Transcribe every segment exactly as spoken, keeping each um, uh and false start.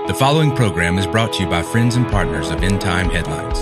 The following program is brought to you by friends and partners of End Time Headlines.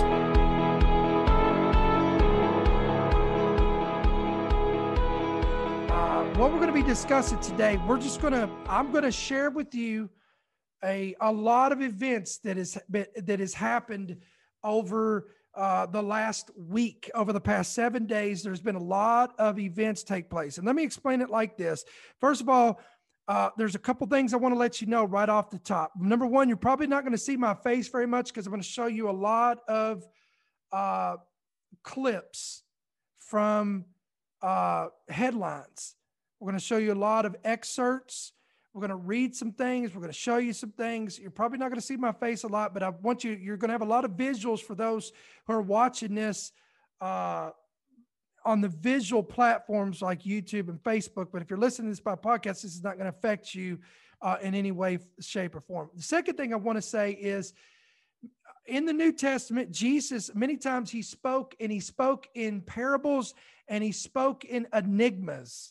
Uh, what we're going to be discussing today, we're just going to, I'm going to share with you a, a lot of events that is that has happened over uh, the last week, over the past seven days. There's been a lot of events take place. And let me explain it like this. First of all, Uh, there's a couple things I want to let you know right off the top. Number one, you're probably not going to see my face very much because I'm going to show you a lot of uh, clips from uh, headlines. We're going to show you a lot of excerpts. We're going to read some things. We're going to show you some things. You're probably not going to see my face a lot, but I want you, you're going to have a lot of visuals for those who are watching this uh, on the visual platforms like YouTube and Facebook. But if you're listening to this by podcast, this is not going to affect you uh, in any way, shape, or form. The second thing I want to say is in the New Testament, Jesus, many times he spoke and he spoke in parables and he spoke in enigmas.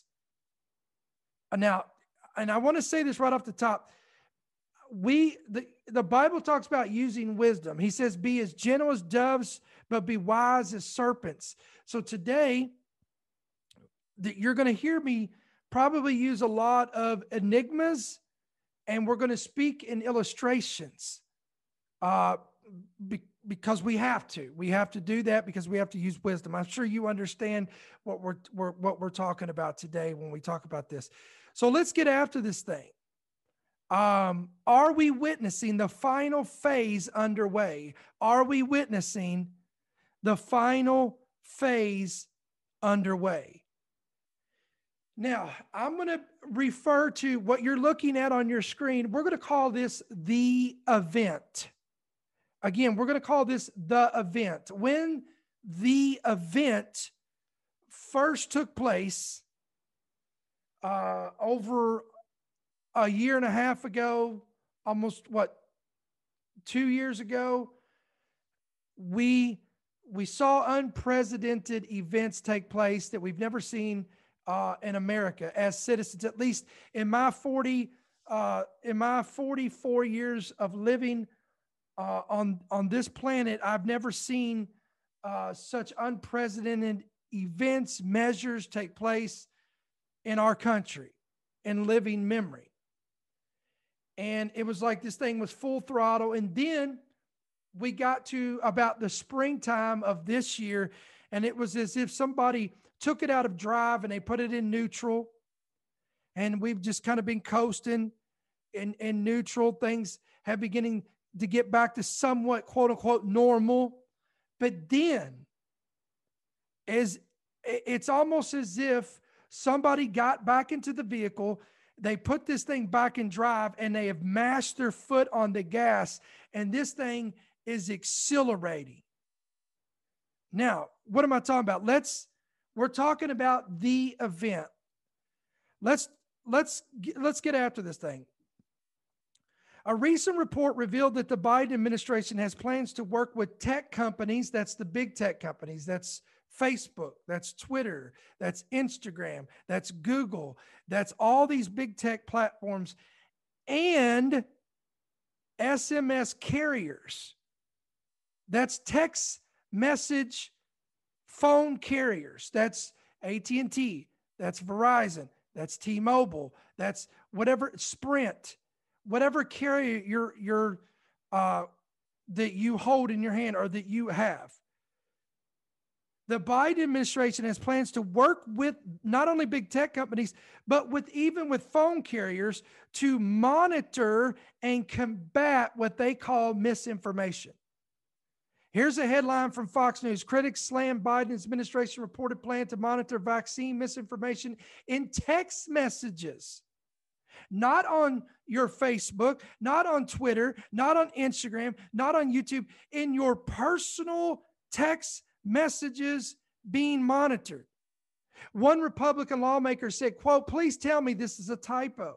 Now, and I want to say this right off the top. We, the, the Bible talks about using wisdom. He says, be as gentle as doves, but be wise as serpents. So today, that you're going to hear me probably use a lot of enigmas, and we're going to speak in illustrations uh, be, because we have to. We have to do that because we have to use wisdom. I'm sure you understand what we're, we're what we're talking about today when we talk about this. So let's get after this thing. Um, are we witnessing the final phase underway? Are we witnessing the final phase underway? Now, I'm going to refer to what you're looking at on your screen. We're going to call this the event. Again, we're going to call this the event. When the event first took place uh, over a year and a half ago, almost what, two years ago, we we saw unprecedented events take place that we've never seen uh, in America as citizens. At least in my forty uh, in my forty-four years of living uh, on on this planet, I've never seen uh, such unprecedented events, measures take place in our country in living memory. And it was like this thing was full throttle. And then we got to about the springtime of this year, and it was as if somebody took it out of drive and they put it in neutral. And we've just kind of been coasting in, in neutral. Things have beginning to get back to somewhat quote unquote normal. But then as it's almost as if somebody got back into the vehicle, they put this thing back in drive, and they have mashed their foot on the gas, and this thing is accelerating. Now, what am I talking about? Let's, we're talking about the event. Let's, let's, let's get after this thing. A recent report revealed that the Biden administration has plans to work with tech companies. That's the big tech companies. That's Facebook, that's Twitter, that's Instagram, that's Google, that's all these big tech platforms, and S M S carriers. That's text message phone carriers. That's A T and T, that's Verizon, that's T-Mobile, that's whatever, Sprint, whatever carrier you're, you're, uh, that you hold in your hand or that you have. The Biden administration has plans to work with not only big tech companies, but with even with phone carriers to monitor and combat what they call misinformation. Here's a headline from Fox News. Critics slam Biden's administration reported plan to monitor vaccine misinformation in text messages. Not on your Facebook, not on Twitter, not on Instagram, not on YouTube, in your personal text messages being monitored. One Republican lawmaker said, quote, please tell me this is a typo.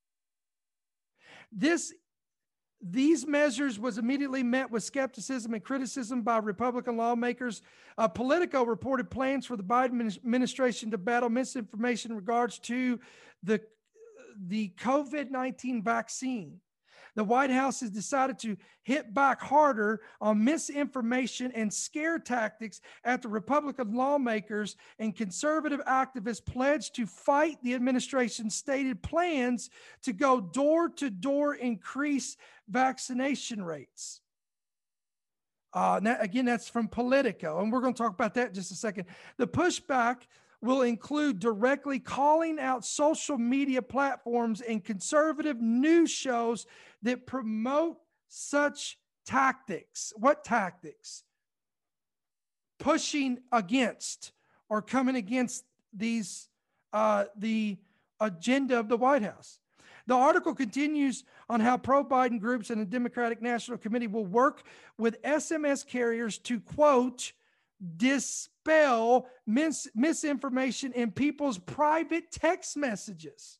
This, these measures was immediately met with skepticism and criticism by Republican lawmakers. Uh, Politico reported plans for the Biden administration to battle misinformation in regards to the, the COVID nineteen vaccine. The White House has decided to hit back harder on misinformation and scare tactics after Republican lawmakers and conservative activists pledged to fight the administration's stated plans to go door to door, increase vaccination rates. Uh, now, again, that's from Politico, and we're going to talk about that in just a second. The pushback will include directly calling out social media platforms and conservative news shows that promote such tactics. What tactics? Pushing against or coming against these, uh, the agenda of the White House. The article continues on how pro-Biden groups and the Democratic National Committee will work with S M S carriers to, quote, dispel mis- misinformation in people's private text messages.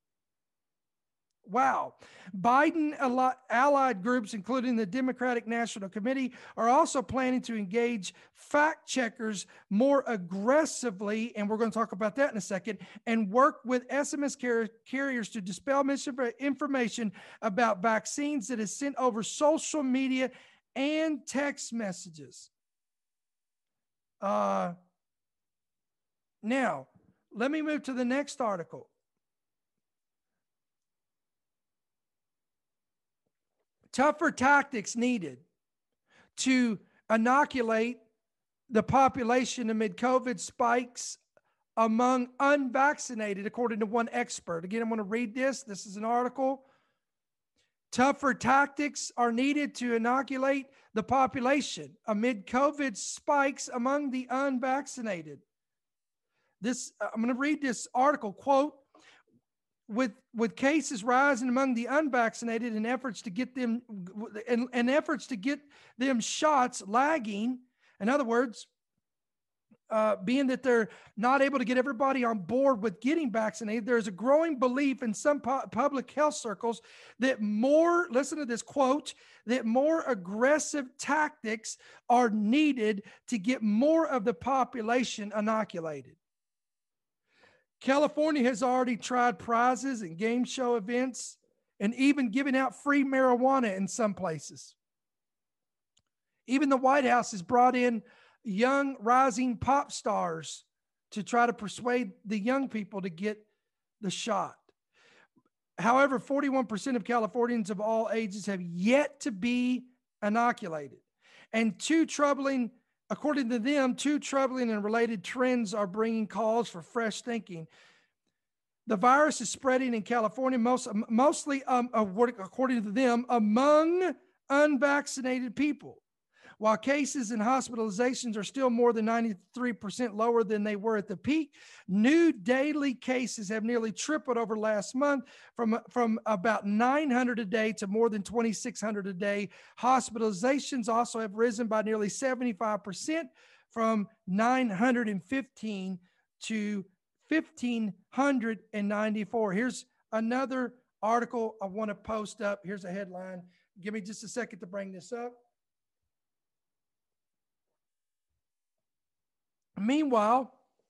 Wow. Biden allied groups, including the Democratic National Committee, are also planning to engage fact checkers more aggressively, and we're going to talk about that in a second, and work with S M S car- carriers to dispel misinformation about vaccines that is sent over social media and text messages. Uh, now, let me move to the next article. Tougher tactics needed to inoculate the population amid COVID spikes among unvaccinated, according to one expert. Again, I'm going to read this. This is an article. Tougher tactics are needed to inoculate the population amid COVID spikes among the unvaccinated. This, I'm going to read this article, quote, with, with cases rising among the unvaccinated and efforts to get them and, and efforts to get them shots lagging. In other words, Uh, being that they're not able to get everybody on board with getting vaccinated, there's a growing belief in some pu- public health circles that more, listen to this quote, that more aggressive tactics are needed to get more of the population inoculated. California has already tried prizes and game show events and even giving out free marijuana in some places. Even the White House has brought in young rising pop stars to try to persuade the young people to get the shot. However, forty-one percent of Californians of all ages have yet to be inoculated. And two troubling, according to them, two troubling and related trends are bringing calls for fresh thinking. The virus is spreading in California, most, mostly, um, according to them, among unvaccinated people. While cases and hospitalizations are still more than ninety-three percent lower than they were at the peak, new daily cases have nearly tripled over last month from, from about nine hundred a day to more than twenty-six hundred a day. Hospitalizations also have risen by nearly seventy-five percent from nine hundred fifteen to one thousand five hundred ninety-four. Here's another article I want to post up. Here's a headline. Give me just a second to bring this up. Meanwhile,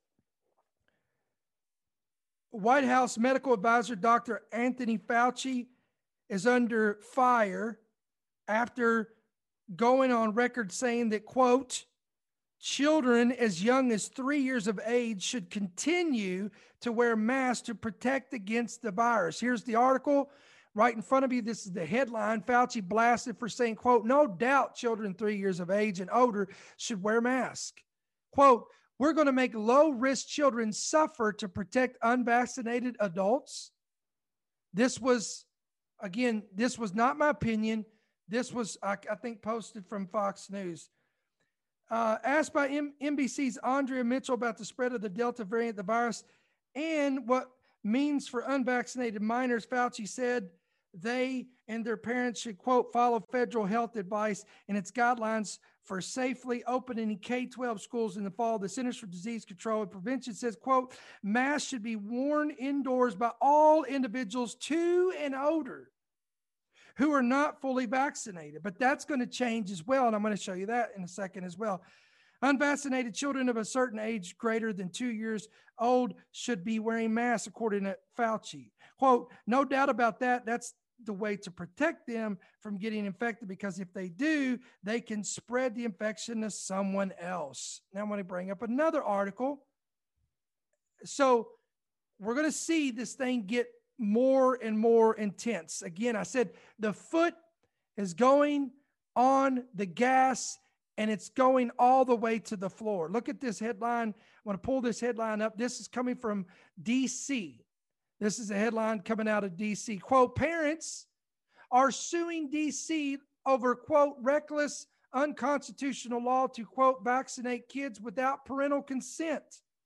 White House medical advisor Doctor Anthony Fauci is under fire after going on record saying that, quote, children as young as three years of age should continue to wear masks to protect against the virus. Here's the article right in front of you. This is the headline. Fauci blasted for saying, quote, no doubt children three years of age and older should wear masks. Quote, we're going to make low-risk children suffer to protect unvaccinated adults. This was, again, this was not my opinion. This was, I, I think, posted from Fox News. Uh, asked by M- N B C's Andrea Mitchell about the spread of the Delta variant, the virus, and what means for unvaccinated minors, Fauci said they and their parents should, quote, follow federal health advice and its guidelines for safely opening K twelve schools in the fall. The Centers for Disease Control and Prevention says, quote, masks should be worn indoors by all individuals two and older who are not fully vaccinated. But that's going to change as well, and I'm going to show you that in a second as well. Unvaccinated children of a certain age greater than two years old should be wearing masks, according to Fauci. Quote, no doubt about that. That's the way to protect them from getting infected, because if they do, they can spread the infection to someone else. Now I'm going to bring up another article. So we're going to see this thing get more and more intense. Again, I said the foot is going on the gas and it's going all the way to the floor. Look at this headline. I want to pull this headline up. This is coming from D C. This is a headline coming out of D C. Quote, parents are suing D C over, quote, reckless, unconstitutional law to, quote, vaccinate kids without parental consent.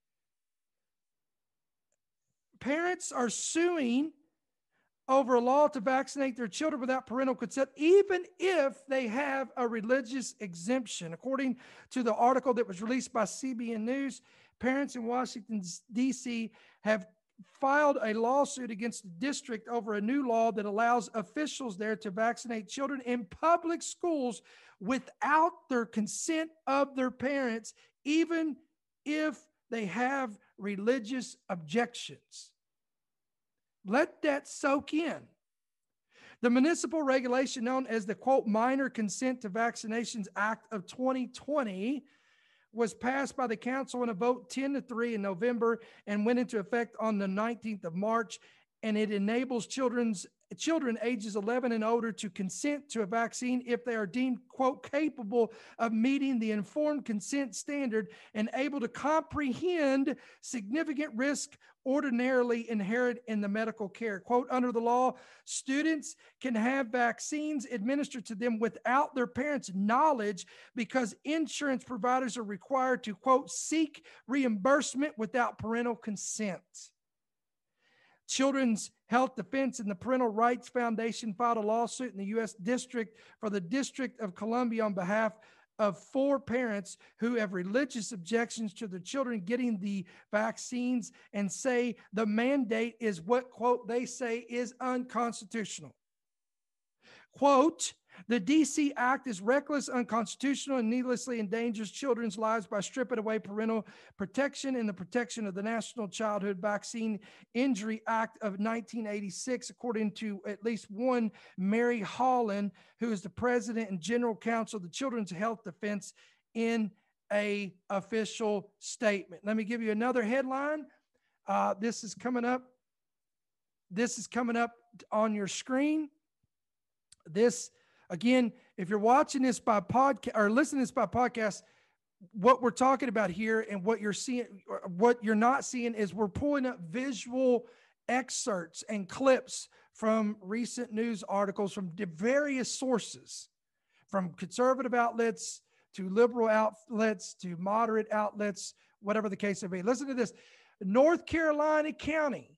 Parents are suing over a law to vaccinate their children without parental consent, even if they have a religious exemption. According to the article that was released by C B N News, parents in Washington, D C have filed a lawsuit against the district over a new law that allows officials there to vaccinate children in public schools without their consent of their parents, even if they have religious objections. Let that soak in. The municipal regulation known as the, quote, Minor Consent to Vaccinations Act of twenty twenty was passed by the council in a vote ten to three in November and went into effect on the nineteenth of March. And it enables children's children ages eleven and older to consent to a vaccine if they are deemed, quote, capable of meeting the informed consent standard and able to comprehend significant risk ordinarily inherent in the medical care. Quote, under the law, students can have vaccines administered to them without their parents' knowledge because insurance providers are required to, quote, seek reimbursement without parental consent. Children's Health Defense and the Parental Rights Foundation filed a lawsuit in the U S District for the District of Columbia on behalf of four parents who have religious objections to their children getting the vaccines and say the mandate is what, quote, they say is unconstitutional. Quote, the D C Act is reckless, unconstitutional, and needlessly endangers children's lives by stripping away parental protection and the protection of the National Childhood Vaccine Injury Act of nineteen eighty-six, according to at least one Mary Holland, who is the president and general counsel of the Children's Health Defense, in a official statement. Let me give you another headline. Uh, this is coming up. This is coming up on your screen. This, again, if you're watching this by podcast or listening to this by podcast, what we're talking about here and what you're seeing, what you're not seeing is we're pulling up visual excerpts and clips from recent news articles from various sources, from conservative outlets to liberal outlets to moderate outlets, whatever the case may be. Listen to this. North Carolina County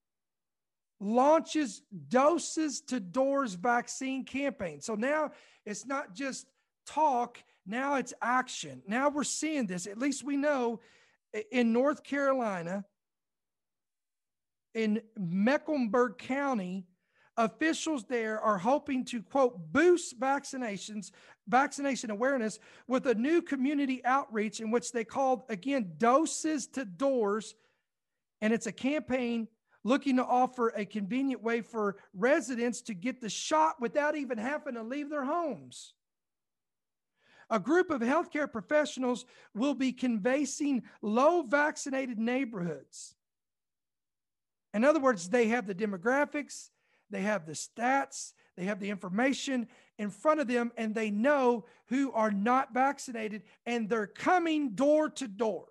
launches doses to doors vaccine campaign. So now it's not just talk, now it's action. Now we're seeing this. At least we know in North Carolina, in Mecklenburg County, officials there are hoping to, quote, boost vaccinations, vaccination awareness with a new community outreach in which they called, again, doses to doors. And it's a campaign looking to offer a convenient way for residents to get the shot without even having to leave their homes. A group of healthcare professionals will be canvassing low vaccinated neighborhoods. In other words, they have the demographics, they have the stats, they have the information in front of them, and they know who are not vaccinated, and they're coming door to door.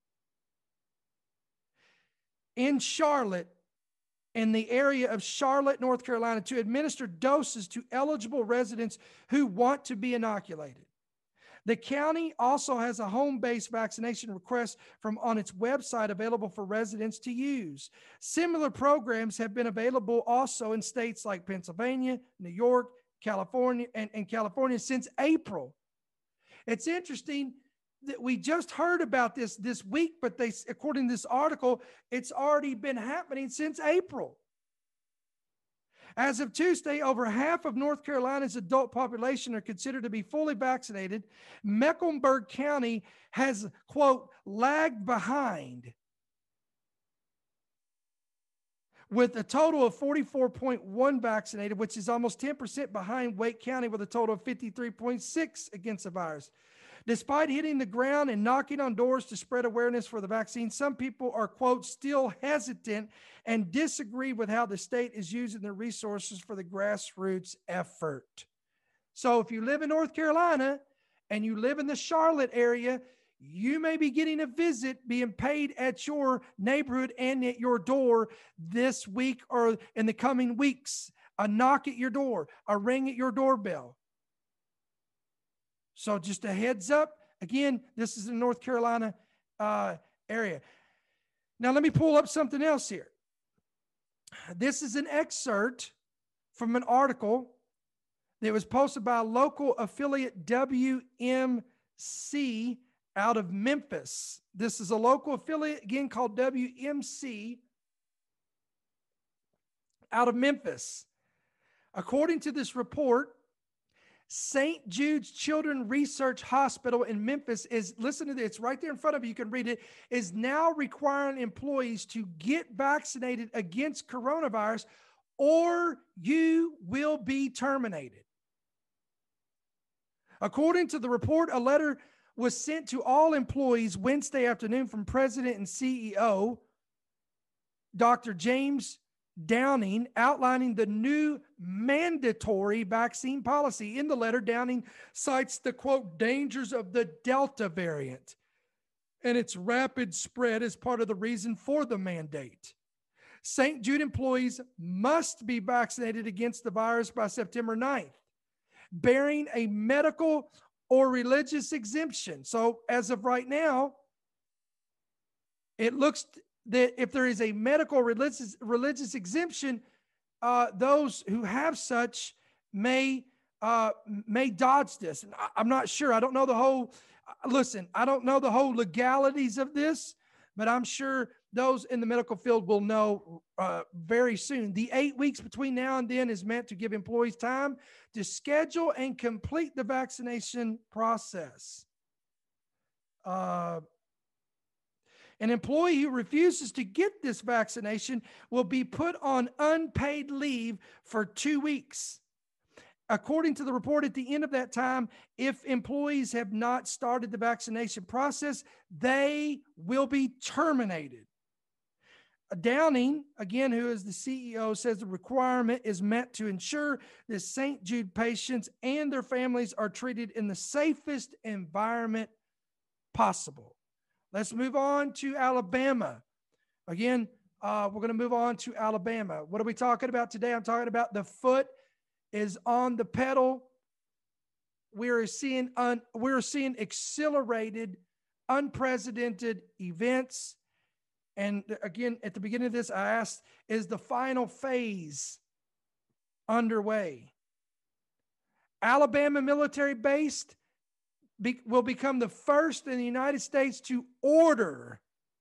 In Charlotte, in the area of Charlotte, North Carolina, to administer doses to eligible residents who want to be inoculated. The county also has a home-based vaccination request from on its website available for residents to use. Similar programs have been available also in states like Pennsylvania, New York, California, and, and California since April. It's interesting that we just heard about this this week, but they, according to this article, it's already been happening since April. As of Tuesday, over half of North Carolina's adult population are considered to be fully vaccinated. Mecklenburg County has, quote, lagged behind. with a total of forty-four point one vaccinated, which is almost ten percent behind Wake County with a total of fifty-three point six against the virus. Despite hitting the ground and knocking on doors to spread awareness for the vaccine, some people are, quote, still hesitant and disagree with how the state is using their resources for the grassroots effort. So if you live in North Carolina and you live in the Charlotte area, you may be getting a visit being paid at your neighborhood and at your door this week or in the coming weeks. A knock at your door, a ring at your doorbell. So just a heads up. Again, this is in North Carolina uh, area. Now let me pull up something else here. This is an excerpt from an article that was posted by a local affiliate, W M C, out of Memphis. This is a local affiliate, again, called W M C, out of Memphis. According to this report, Saint Jude's Children's Research Hospital in Memphis is, listen to this, it's right there in front of you, you can read it, is now requiring employees to get vaccinated against coronavirus or you will be terminated. According to the report, a letter was sent to all employees Wednesday afternoon from President and C E O, Doctor James Downing, outlining the new mandatory vaccine policy. In the letter, Downing cites the, quote, dangers of the Delta variant and its rapid spread as part of the reason for the mandate. Saint Jude employees must be vaccinated against the virus by September ninth, bearing a medical or religious exemption. So as of right now, it looks that if there is a medical or religious, religious exemption, uh, those who have such may uh, may dodge this. And I, I'm not sure. I don't know the whole, listen, I don't know the whole legalities of this, but I'm sure those in the medical field will know uh, very soon. The eight weeks between now and then is meant to give employees time to schedule and complete the vaccination process. Uh, An employee who refuses to get this vaccination will be put on unpaid leave for two weeks. According to the report, at the end of that time, if employees have not started the vaccination process, they will be terminated. Downing, again, who is the C E O, says the requirement is meant to ensure that Saint Jude patients and their families are treated in the safest environment possible. Let's move on to Alabama. Again, uh, we're going to move on to Alabama. What are we talking about today? I'm talking about the foot is on the pedal. We're seeing un, we're seeing accelerated, unprecedented events. And again, at the beginning of this, I asked, is the final phase underway? Alabama military base be, will become the first in the United States to order,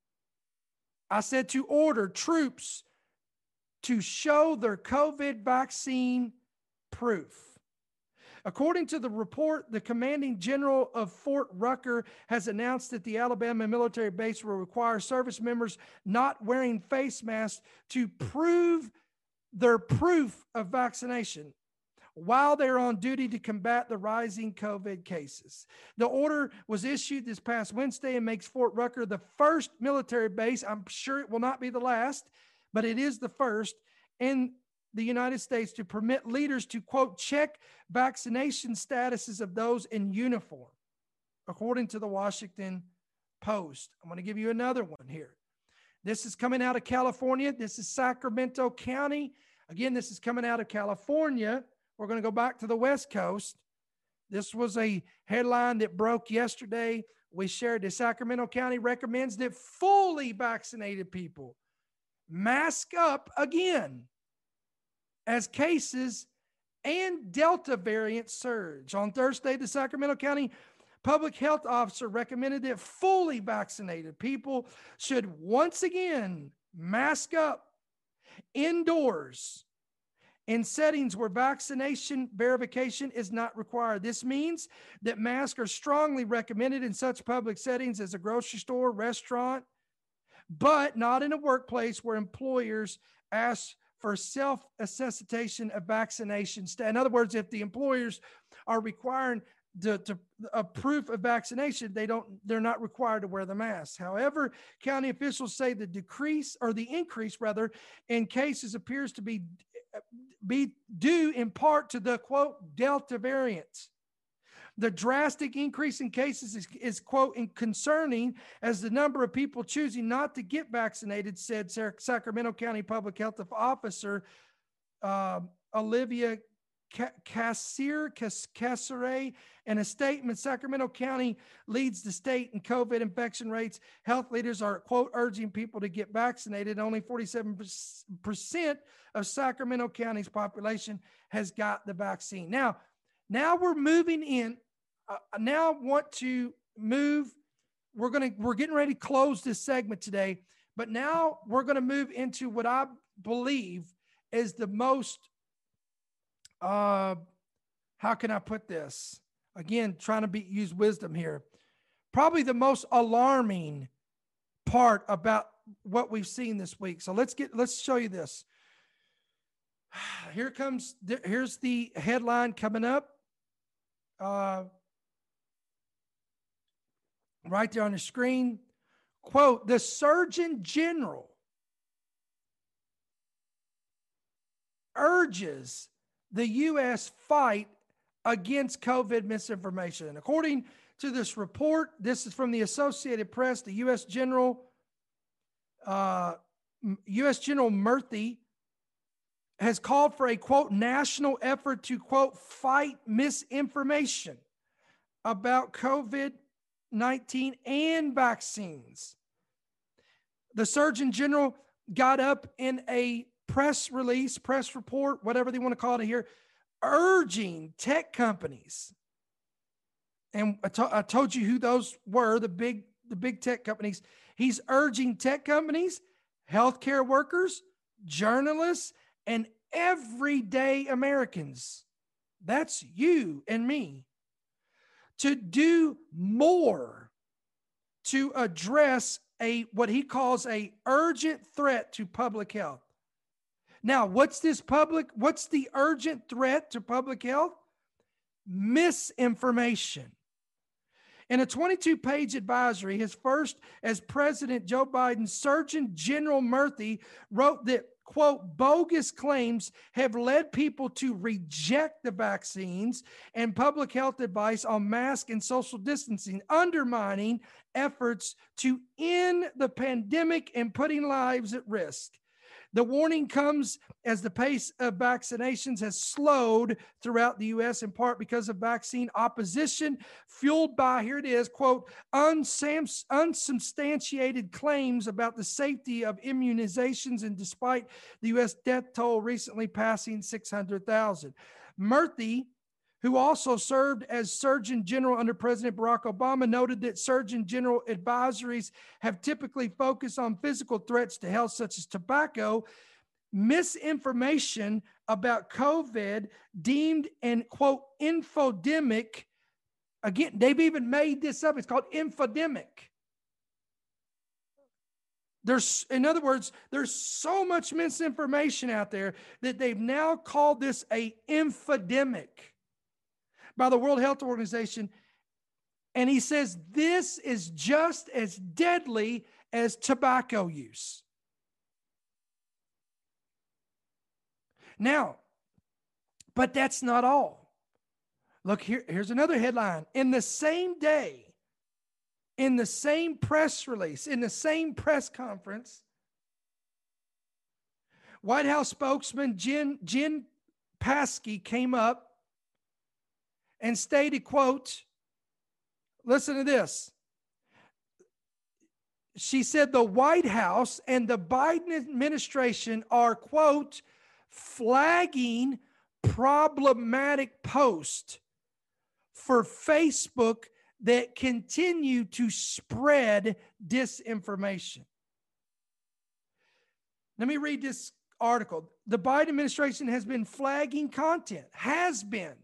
I said to order troops to show their COVID vaccine proof. According to the report, the commanding general of Fort Rucker has announced that the Alabama military base will require service members not wearing face masks to prove their proof of vaccination while they're on duty to combat the rising COVID cases. The order was issued this past Wednesday and makes Fort Rucker the first military base. I'm sure it will not be the last, but it is the first in the United States to permit leaders to, quote, check vaccination statuses of those in uniform, according to the Washington Post. I'm going to give you another one here. This is coming out of California. This is Sacramento County. Again, this is coming out of California. We're going to go back to the West Coast. This was a headline that broke yesterday. We shared that Sacramento County recommends that fully vaccinated people mask up again as cases and Delta variant surge. On Thursday, the Sacramento County public health officer recommended that fully vaccinated people should once again mask up indoors in settings where vaccination verification is not required. This means that masks are strongly recommended in such public settings as a grocery store, restaurant, but not in a workplace where employers asked for self-attestation of vaccination. In other words, if the employers are requiring to, to a proof of vaccination, they don't, they're not required to wear the mask. However, county officials say the decrease or the increase rather in cases appears to be, be due in part to the quote Delta variant. The drastic increase in cases is, is quote, concerning as the number of people choosing not to get vaccinated, said Sacramento County Public Health Officer uh, Olivia Cassier, Cassere. In a statement, Sacramento County leads the state in COVID infection rates. Health leaders are, quote, urging people to get vaccinated. Only forty-seven percent of Sacramento County's population has got the vaccine. Now, Now we're moving in. Uh, now I want to move. We're going to, we're getting ready to close this segment today, but now we're going to move into what I believe is the most, uh, how can I put this? Again, trying to be, use wisdom here. Probably the most alarming part about what we've seen this week. So let's get, let's show you this. Here comes, here's the headline coming up. Uh, right there on the screen, quote, the Surgeon General urges the U S fight against COVID misinformation. And according to this report, this is from the Associated Press, the U S General, uh, U S General Murthy has called for a, quote, national effort to, quote, fight misinformation about COVID nineteen and vaccines. The Surgeon General got up in a press release, press report, whatever they want to call it here, urging tech companies. And I, to- I told you who those were, the big, the big tech companies. He's urging tech companies, healthcare workers, journalists, and everyday Americans, that's you and me, to do more to address a what he calls a urgent threat to public health. Now, what's this public, what's the urgent threat to public health? Misinformation. In a twenty-two page advisory, his first as President Joe Biden, Surgeon General Murthy wrote that, quote, bogus claims have led people to reject the vaccines and public health advice on mask and social distancing, undermining efforts to end the pandemic and putting lives at risk. The warning comes as the pace of vaccinations has slowed throughout the U S, in part because of vaccine opposition fueled by, here it is, quote, unsam- unsubstantiated claims about the safety of immunizations, and despite the U S death toll recently passing six hundred thousand. Murthy, who also served as Surgeon General under President Barack Obama, noted that Surgeon General advisories have typically focused on physical threats to health, such as tobacco. Misinformation about COVID deemed an, quote, infodemic. Again, they've even made this up. It's called infodemic. There's, in other words, there's so much misinformation out there that they've now called this a infodemic by the World Health Organization. And he says this is just as deadly as tobacco use. Now, but that's not all. Look, here, here's another headline. In the same day, in the same press release, in the same press conference, White House spokesman Jen, Jen Psaki came up and stated, quote, listen to this. She said the White House and the Biden administration are, quote, flagging problematic posts for Facebook that continue to spread disinformation. Let me read this article. The Biden administration has been flagging content, has been.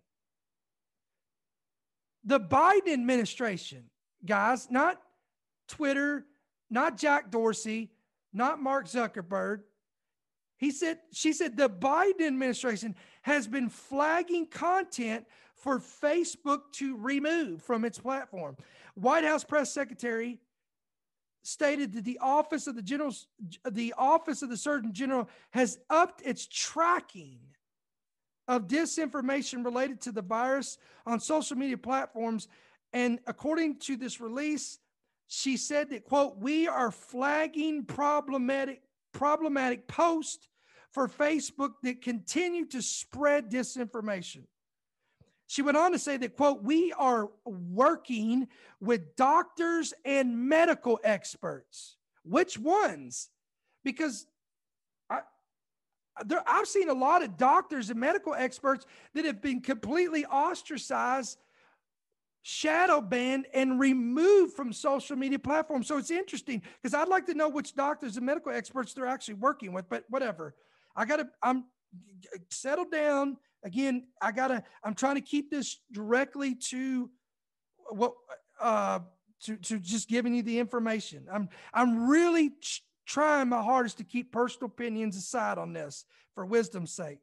The Biden administration, guys, not Twitter, not Jack Dorsey, not Mark Zuckerberg. He said, she said, the Biden administration has been flagging content for Facebook to remove from its platform. White House press secretary stated that the office of the general, the office of the Surgeon General has upped its tracking of disinformation related to the virus on social media platforms. And according to this release, she said that, quote, we are flagging problematic, problematic posts for Facebook that continue to spread disinformation. She went on to say that, quote, we are working with doctors and medical experts. Which ones? Because I, there, I've seen a lot of doctors and medical experts that have been completely ostracized, shadow banned, and removed from social media platforms. So it's interesting because I'd like to know which doctors and medical experts they're actually working with, but whatever. I got to, I'm settle down. Again, I gotta, I'm trying to keep this directly to what, uh, to, to just giving you the information. I'm, I'm really ch- trying my hardest to keep personal opinions aside on this for wisdom's sake.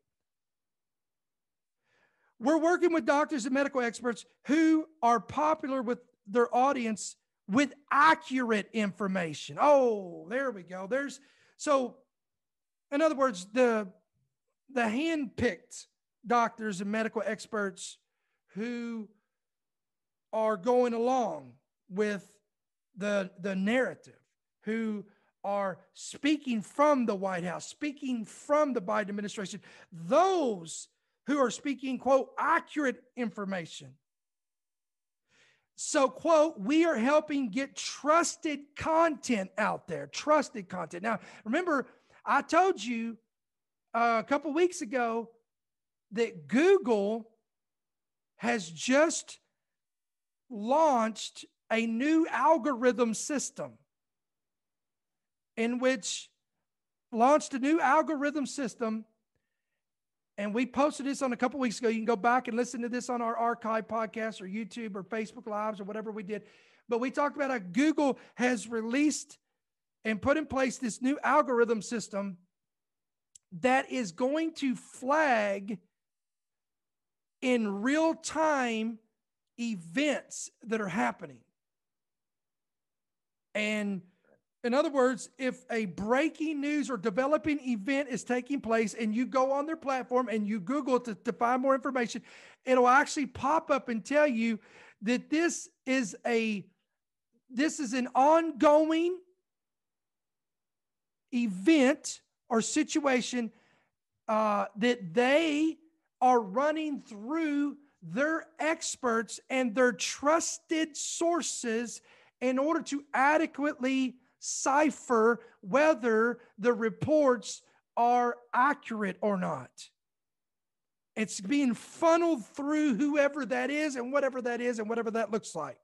We're working with doctors and medical experts who are popular with their audience with accurate information. Oh, there we go. There's, so in other words, the, the hand-picked doctors and medical experts who are going along with the, the narrative, who are speaking from the White House, speaking from the Biden administration, those who are speaking, quote, accurate information. So, quote, we are helping get trusted content out there, trusted content. Now, remember, I told you uh, a couple weeks ago that Google has just launched a new algorithm system in which launched a new algorithm system. And we posted this on a couple weeks ago. You can go back and listen to this on our archive podcast or YouTube or Facebook Lives or whatever we did. But we talked about how Google has released and put in place this new algorithm system that is going to flag in real time events that are happening. And in other words, if a breaking news or developing event is taking place and you go on their platform and you Google to, to find more information, it'll actually pop up and tell you that this is a, this is an ongoing event or situation uh, that they are running through their experts and their trusted sources in order to adequately cipher whether the reports are accurate or not. It's being funneled through whoever that is and whatever that is and whatever that looks like.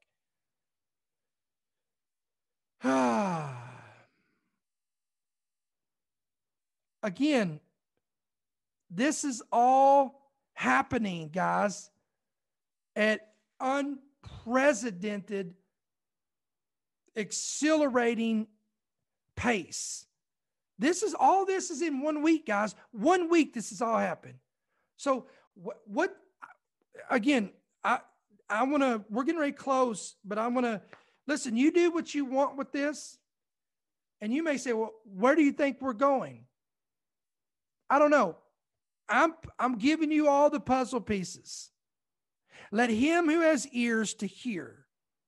Again, this is all happening, guys, at unprecedented, exhilarating pace. This is all this is in one week, guys. One week, this has all happened. So what, what again, I, I want to, we're getting ready to close, but I want to, listen, you do what you want with this. And you may say, well, where do you think we're going? I don't know. I'm, I'm giving you all the puzzle pieces. Let him who has ears to hear.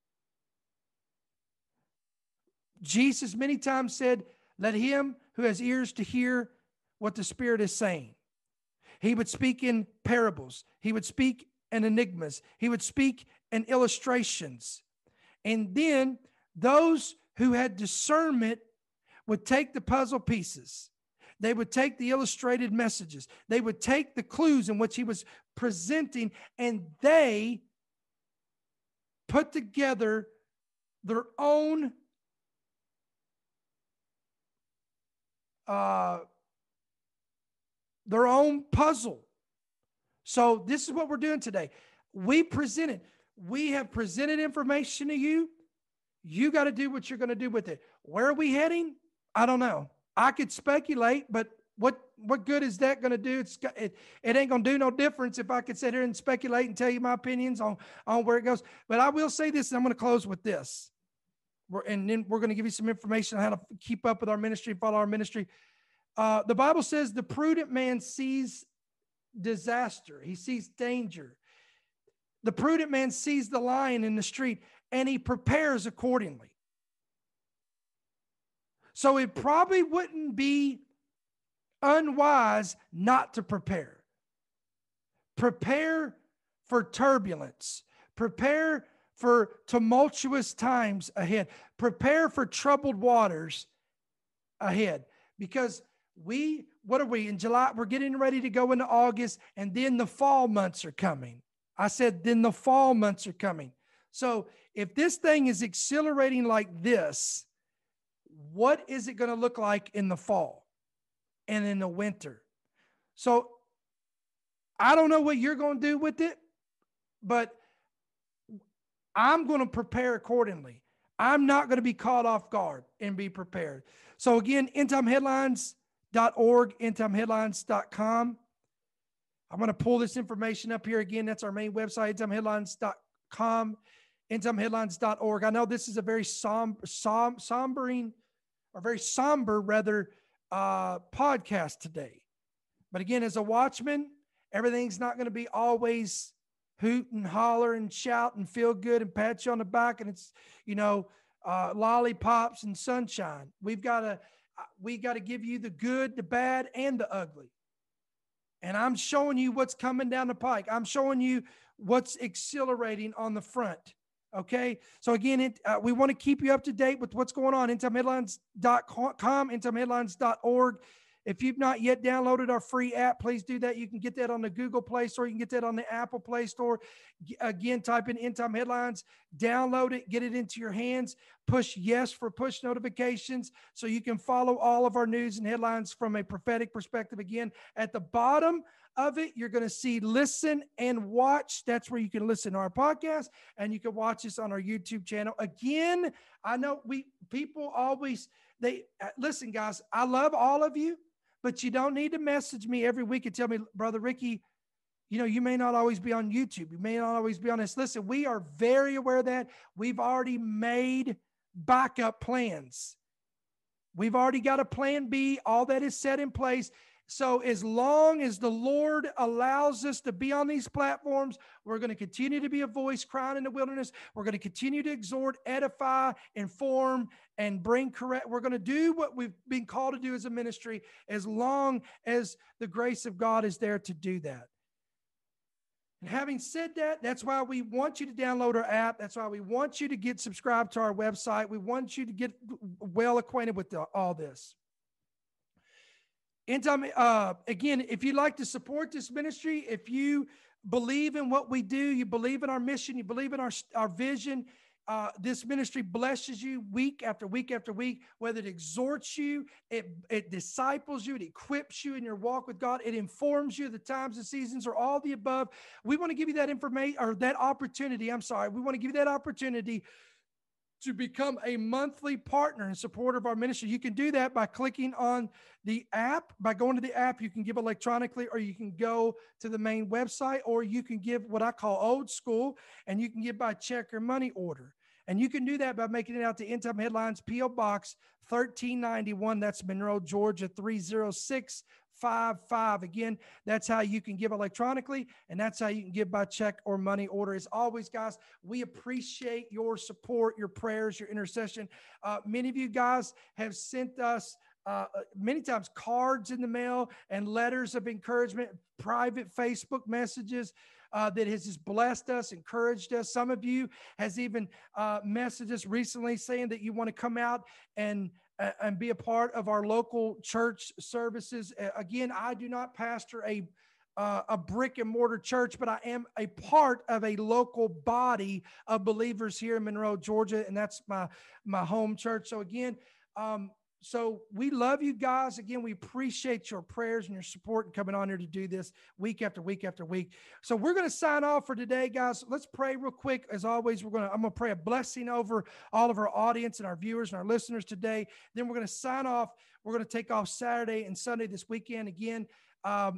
Jesus many times said, let him who has ears to hear what the Spirit is saying. He would speak in parables. He would speak in enigmas. He would speak in illustrations. And then those who had discernment would take the puzzle pieces. They would take the illustrated messages. They would take the clues in which he was presenting, and they put together their own uh, their own puzzle. So this is what we're doing today. We presented, we have presented information to you. You got to do what you're going to do with it. Where are we heading? I don't know. I could speculate, but what, what good is that going to do? It's it, it ain't going to do no difference if I could sit here and speculate and tell you my opinions on, on where it goes. But I will say this, and I'm going to close with this. We're, and then we're going to give you some information on how to keep up with our ministry, follow our ministry. Uh, the Bible says the prudent man sees disaster. He sees danger. The prudent man sees the lion in the street and he prepares accordingly. So it probably wouldn't be unwise not to prepare. Prepare for turbulence. Prepare for tumultuous times ahead. Prepare for troubled waters ahead. Because we, what are we in July? We're getting ready to go into August, and then the fall months are coming. I said, then the fall months are coming. So if this thing is accelerating like this, what is it going to look like in the fall and in the winter? So I don't know what you're going to do with it, but I'm going to prepare accordingly. I'm not going to be caught off guard and be prepared. So again, end time headlines dot org, end time headlines dot com. I'm going to pull this information up here again. That's our main website, end time headlines dot com, end time headlines dot org. I know this is a very som som sombering, or very somber, rather, uh, podcast today. But again, as a watchman, everything's not going to be always hoot and holler and shout and feel good and pat you on the back. And it's, you know, uh, lollipops and sunshine. We've got to, we got to give you the good, the bad, and the ugly. And I'm showing you what's coming down the pike. I'm showing you what's accelerating on the front. Okay. So again, it, uh, we want to keep you up to date with what's going on. end time headlines dot com, end time headlines dot org. If you've not yet downloaded our free app, please do that. You can get that on the Google Play Store. You can get that on the Apple Play Store. Again, type in End Time Headlines, download it, get it into your hands, push yes for push notifications so you can follow all of our news and headlines from a prophetic perspective. Again, at the bottom of it, you're going to see listen and watch. That's where you can listen to our podcast, and you can watch us on our YouTube channel. Again, I know we people always, they listen, guys, I love all of you. But you don't need to message me every week and tell me, Brother Ricky, you know, you may not always be on YouTube. You may not always be on this. Listen, we are very aware of that. We've already made backup plans. We've already got a plan B. All that is set in place. So as long as the Lord allows us to be on these platforms, we're going to continue to be a voice crying in the wilderness. We're going to continue to exhort, edify, inform, and bring correct. We're going to do what we've been called to do as a ministry as long as the grace of God is there to do that. And having said that, that's why we want you to download our app. That's why we want you to get subscribed to our website. We want you to get well acquainted with the, all this. End time, uh, again, if you'd like to support this ministry, if you believe in what we do, you believe in our mission, you believe in our, our vision, uh, this ministry blesses you week after week after week, whether it exhorts you, it, it disciples you, it equips you in your walk with God, it informs you of the times and seasons, or all the above. We want to give you that information, or that opportunity. I'm sorry. We want to give you that opportunity to become a monthly partner and supporter of our ministry. You can do that by clicking on the app. By going to the app, you can give electronically, or you can go to the main website, or you can give what I call old school, and you can give by check or money order. And you can do that by making it out to End Time Headlines, P O Box thirteen ninety-one. That's Monroe, Georgia, three oh six five five. Again, that's how you can give electronically, and that's how you can give by check or money order. As always, guys, we appreciate your support, your prayers, your intercession. Uh, many of you guys have sent us uh, many times cards in the mail and letters of encouragement, private Facebook messages. Uh, that has just blessed us, encouraged us. Some of you has even uh, messaged us recently saying that you want to come out and uh, and be a part of our local church services. Uh, again, I do not pastor a uh, a brick and mortar church, but I am a part of a local body of believers here in Monroe, Georgia, and that's my my home church. So again, um, So we love you guys. Again, we appreciate your prayers and your support and coming on here to do this week after week after week. So we're going to sign off for today, guys. Let's pray real quick. As always, we're going to, I'm going to pray a blessing over all of our audience and our viewers and our listeners today. Then we're going to sign off We're going to take off Saturday and Sunday this weekend. Again, um,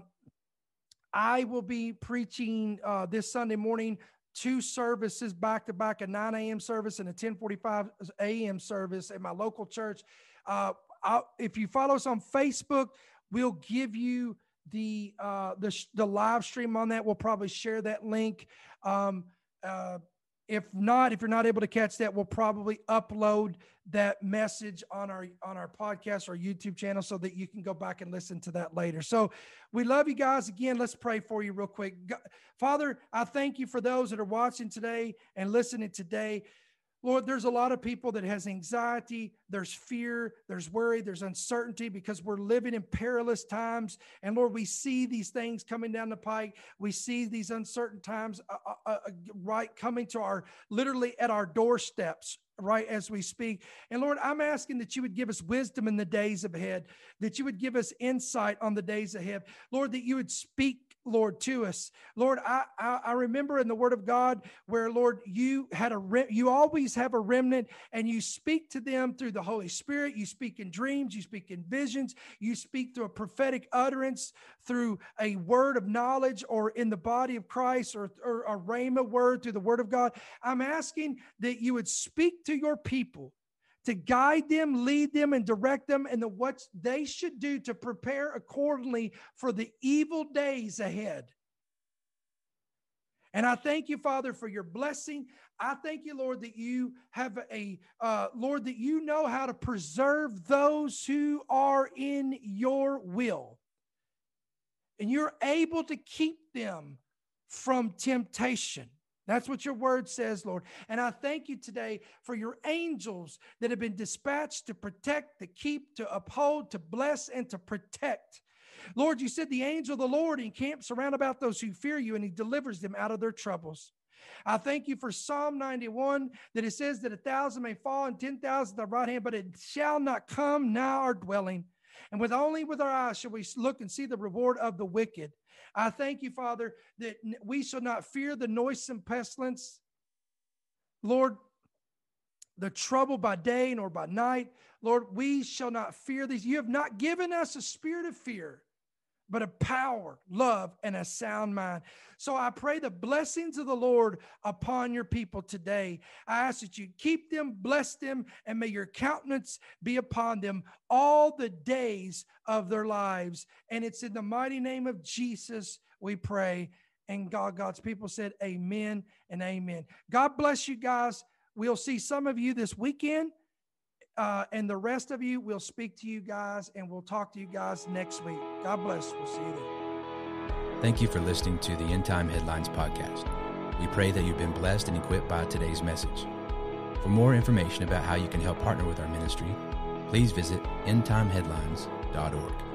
I will be preaching uh, this Sunday morning, two services back to back, a nine a.m. service and a ten forty-five a.m. service at my local church. Uh, I'll, if you follow us on Facebook, we'll give you the uh, the the live stream on that. We'll probably share that link. Um, uh, if not, if you're not able to catch that, we'll probably upload that message on our on our podcast or YouTube channel so that you can go back and listen to that later. So we love you guys. Again, let's pray for you real quick. God, Father, I thank you for those that are watching today and listening today. Lord, there's a lot of people that has anxiety, there's fear, there's worry, there's uncertainty because we're living in perilous times. And Lord, we see these things coming down the pike. We see these uncertain times uh, uh, right coming to our, literally at our doorsteps, right as we speak. And Lord, I'm asking that you would give us wisdom in the days ahead, that you would give us insight on the days ahead. Lord, that you would speak, Lord, to us. Lord, I, I, I remember in the word of God where, Lord, you had a, rem- you always have a remnant and you speak to them through the Holy Spirit. You speak in dreams, you speak in visions, you speak through a prophetic utterance, through a word of knowledge or in the body of Christ or, or a rhema word through the word of God. I'm asking that you would speak to your people, to guide them, lead them, and direct them in the what they should do to prepare accordingly for the evil days ahead. And I thank you, Father, for your blessing. I thank you, Lord, that you have a, uh, Lord, that you know how to preserve those who are in your will. And you're able to keep them from temptation. That's what your word says, Lord. And I thank you today for your angels that have been dispatched to protect, to keep, to uphold, to bless, and to protect. Lord, you said the angel of the Lord encamps around about those who fear you, and he delivers them out of their troubles. I thank you for Psalm ninety-one, that it says that a thousand may fall and ten thousand at the right hand, but it shall not come nigh our dwelling. And with only with our eyes shall we look and see the reward of the wicked. I thank you, Father, that we shall not fear the noisome pestilence. Lord, the trouble by day nor by night. Lord, we shall not fear these. You have not given us a spirit of fear, but a power, love, and a sound mind. So I pray the blessings of the Lord upon your people today. I ask that you keep them, bless them, and may your countenance be upon them all the days of their lives. And it's in the mighty name of Jesus we pray. And God, God's people said amen and amen. God bless you guys. We'll see some of you this weekend. Uh, and the rest of you, we'll speak to you guys and we'll talk to you guys next week. God bless. We'll see you then. Thank you for listening to the End Time Headlines podcast. We pray that you've been blessed and equipped by today's message. For more information about how you can help partner with our ministry, please visit end time headlines dot org.